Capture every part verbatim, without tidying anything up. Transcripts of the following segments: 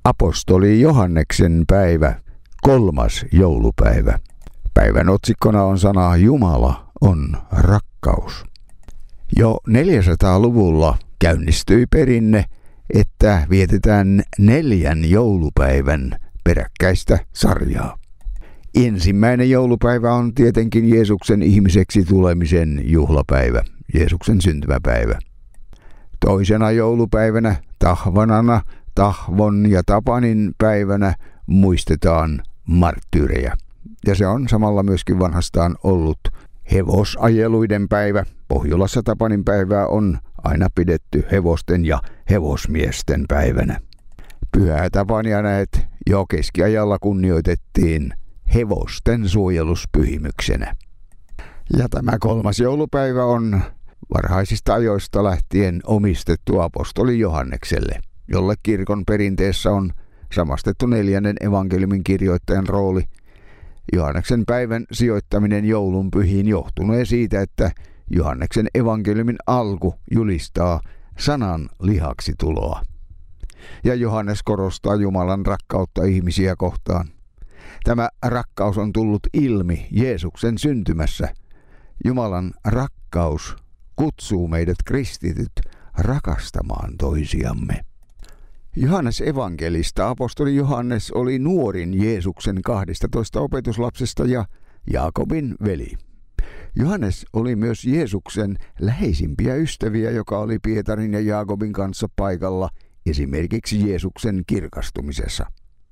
apostoli Johanneksen päivä, kolmas joulupäivä. Päivän otsikkona on sana Jumala on rakkaus. Jo neljäsataaluvulla käynnistyi perinne, että vietetään neljän joulupäivän peräkkäistä sarjaa. Ensimmäinen joulupäivä on tietenkin Jeesuksen ihmiseksi tulemisen juhlapäivä, Jeesuksen syntymäpäivä. Toisena joulupäivänä, tahvanana, tahvon ja tapanin päivänä muistetaan marttyyrejä. Ja se on samalla myöskin vanhastaan ollut hevosajeluiden päivä. Pohjolassa tapanin päivää on aina pidetty hevosten ja hevosmiesten päivänä. Pyhää Tapania näet jo keskiajalla kunnioitettiin hevosten suojeluspyhimyksenä. Ja tämä kolmas joulupäivä on varhaisista ajoista lähtien omistettu apostoli Johannekselle, jolle kirkon perinteessä on samastettu neljännen evankeliumin kirjoittajan rooli. Johanneksen päivän sijoittaminen joulun pyhiin johtunee siitä, että Johanneksen evankeliumin alku julistaa sanan lihaksi tuloa. Ja Johannes korostaa Jumalan rakkautta ihmisiä kohtaan. Tämä rakkaus on tullut ilmi Jeesuksen syntymässä. Jumalan rakkaus kutsuu meidät kristityt rakastamaan toisiamme. Johannes evankelista apostoli Johannes oli nuorin Jeesuksen kahdestatoista opetuslapsesta ja Jaakobin veli. Johannes oli myös Jeesuksen läheisimpiä ystäviä, joka oli Pietarin ja Jaakobin kanssa paikalla esimerkiksi Jeesuksen kirkastumisessa.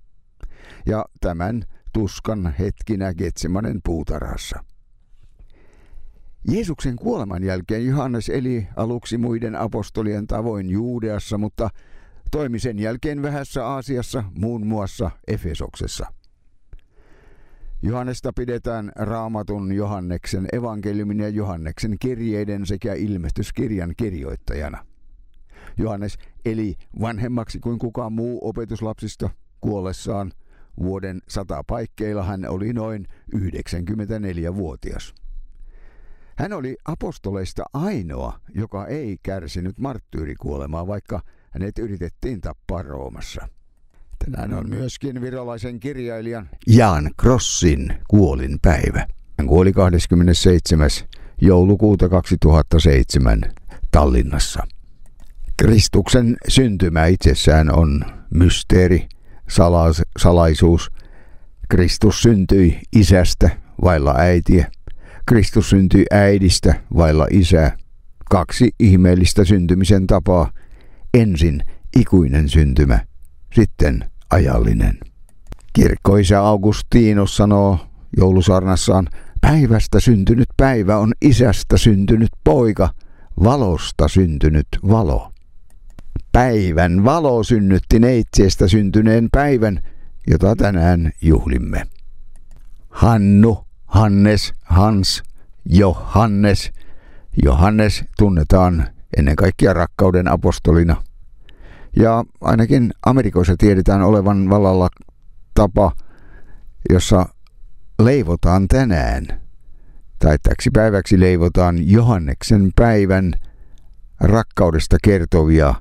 Ja tämän tuskan hetkinä Getsemanen puutarhassa. Jeesuksen kuoleman jälkeen Johannes eli aluksi muiden apostolien tavoin Juudeassa, mutta toimi sen jälkeen vähässä Aasiassa, muun muassa Efesoksessa. Johannesta pidetään Raamatun Johanneksen evankeliumin ja Johanneksen kirjeiden sekä ilmestyskirjan kirjoittajana. Johannes eli vanhemmaksi kuin kukaan muu opetuslapsista kuollessaan. Vuoden sata paikkeilla hän oli noin yhdeksänkymmentäneljävuotias. Hän oli apostoleista ainoa, joka ei kärsinyt marttyyrikuolemaa, vaikka hänet yritettiin tappaa Roomassa. Tänään on myöskin virolaisen kirjailijan Jan Krossin kuolinpäivä. Hän kuoli kahdeskymmenesseitsemäs joulukuuta kaksituhattaseitsemän Tallinnassa. Kristuksen syntymä itsessään on mysteeri, salais- salaisuus. Kristus syntyi isästä vailla äitiä. Kristus syntyi äidistä vailla isää. Kaksi ihmeellistä syntymisen tapaa. Ensin ikuinen syntymä, sitten ajallinen. Kirkkoisä Augustinus sanoo joulusaarnassaan, päivästä syntynyt päivä on isästä syntynyt poika, valosta syntynyt valo. Päivän valo synnytti neitseestä syntyneen päivän, jota tänään juhlimme. Hannu, Hannes, Hans, Johannes. Johannes tunnetaan ennen kaikkea rakkauden apostolina. Ja ainakin Amerikoissa tiedetään olevan vallalla tapa, jossa leivotaan tänään, tai täksi päiväksi leivotaan Johanneksen päivän rakkaudesta kertovia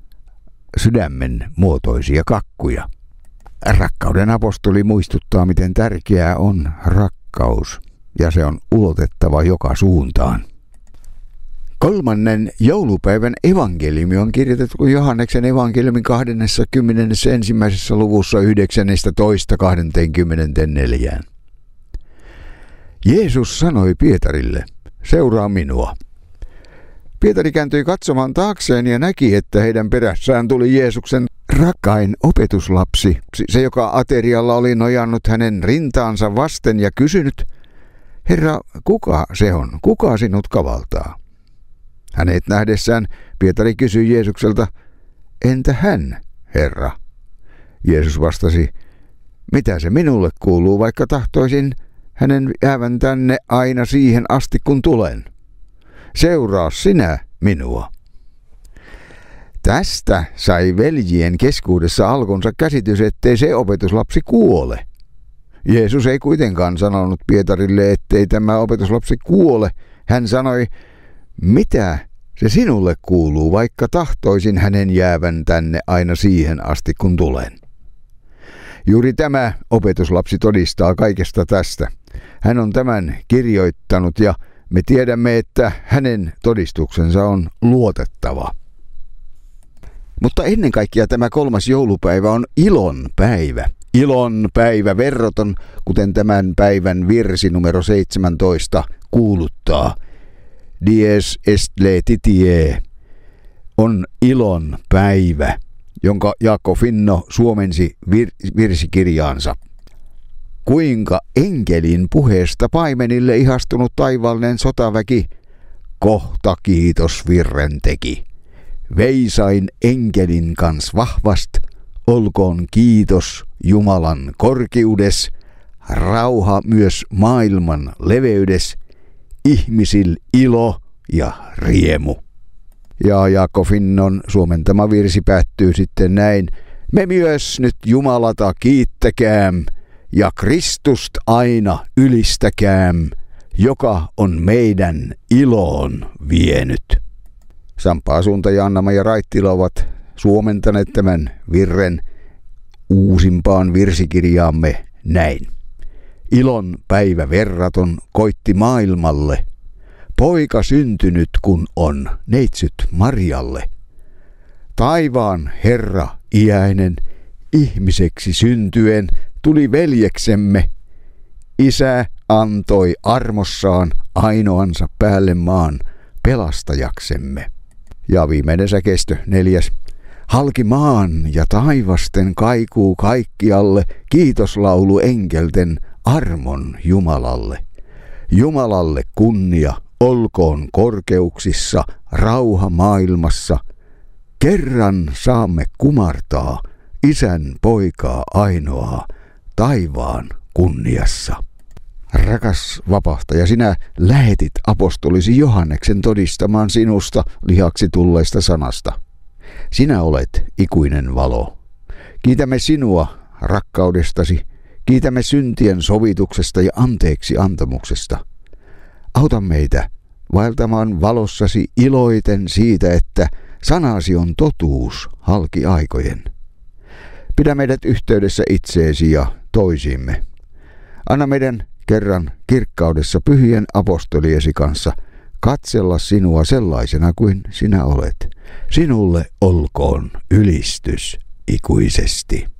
sydämen muotoisia kakkuja. Rakkauden apostoli muistuttaa, miten tärkeää on rakkaus, ja se on ulotettava joka suuntaan. Kolmannen joulupäivän evankeliumi on kirjoitettu Johanneksen evankeliumin kahdeskymmenesensimmäisessä luvussa yhdeksäntoista kaksikymmentäneljä. Jeesus sanoi Pietarille, seuraa minua. Pietari kääntyi katsomaan taakseen ja näki, että heidän perässään tuli Jeesuksen rakkain opetuslapsi, se joka aterialla oli nojannut hänen rintaansa vasten ja kysynyt, Herra, kuka se on? Kuka sinut kavaltaa? Hänet nähdessään Pietari kysyi Jeesukselta, entä hän, Herra? Jeesus vastasi, mitä se minulle kuuluu, vaikka tahtoisin hänen jäävän tänne aina siihen asti, kun tulen. Seuraa sinä minua. Tästä sai veljien keskuudessa alkunsa käsitys, ettei se opetuslapsi kuole. Jeesus ei kuitenkaan sanonut Pietarille, ettei tämä opetuslapsi kuole. Hän sanoi, mitä se sinulle kuuluu, vaikka tahtoisin hänen jäävän tänne aina siihen asti, kun tulen. Juuri tämä opetuslapsi todistaa kaikesta tästä. Hän on tämän kirjoittanut ja me tiedämme, että hänen todistuksensa on luotettava. Mutta ennen kaikkea tämä kolmas joulupäivä on ilon päivä. Ilon päivä verroton, kuten tämän päivän virsi numero seitsemäntoista kuuluttaa. Dies est laetitia on ilon päivä, jonka Jaakko Finno suomensi vir- virsikirjaansa. Kuinka enkelin puheesta paimenille ihastunut taivaallinen sotaväki kohta kiitos virren teki. Veisain enkelin kans vahvast, olkoon kiitos Jumalan korkeudes, rauha myös maailman leveydes, ihmisil ilo ja riemu. Ja Jaakko Finnon suomentama virsi päättyy sitten näin. Me myös nyt Jumalata kiittäkääm ja Kristust aina ylistäkääm, joka on meidän iloon vienyt. Samppa Asunta ja Anna-Maija Raittila ovat suomentaneet tämän virren uusimpaan virsikirjaamme näin. Ilon päivä verraton koitti maailmalle. Poika syntynyt kun on neitsyt Marjalle. Taivaan Herra iäinen ihmiseksi syntyen tuli veljeksemme. Isä antoi armossaan ainoansa päälle maan pelastajaksemme. Ja viimeinen säkeistö neljäs. Halki maan ja taivasten kaikuu kaikkialle kiitoslaulu enkelten armon Jumalalle. Jumalalle kunnia olkoon korkeuksissa, rauha maailmassa. Kerran saamme kumartaa Isän poikaa ainoaa taivaan kunniassa. Rakas vapahtaja, sinä lähetit apostolisi Johanneksen todistamaan sinusta lihaksi tulleesta sanasta. Sinä olet ikuinen valo. Kiitämme sinua rakkaudestasi, kiitämme syntien sovituksesta ja anteeksi antamuksesta. Auta meitä vaeltamaan valossasi iloiten siitä, että sanasi on totuus halki aikojen. Pidä meidät yhteydessä itseesi ja toisiimme. Anna meidän kerran kirkkaudessa pyhien apostoliesi kanssa katsella sinua sellaisena kuin sinä olet. Sinulle olkoon ylistys ikuisesti.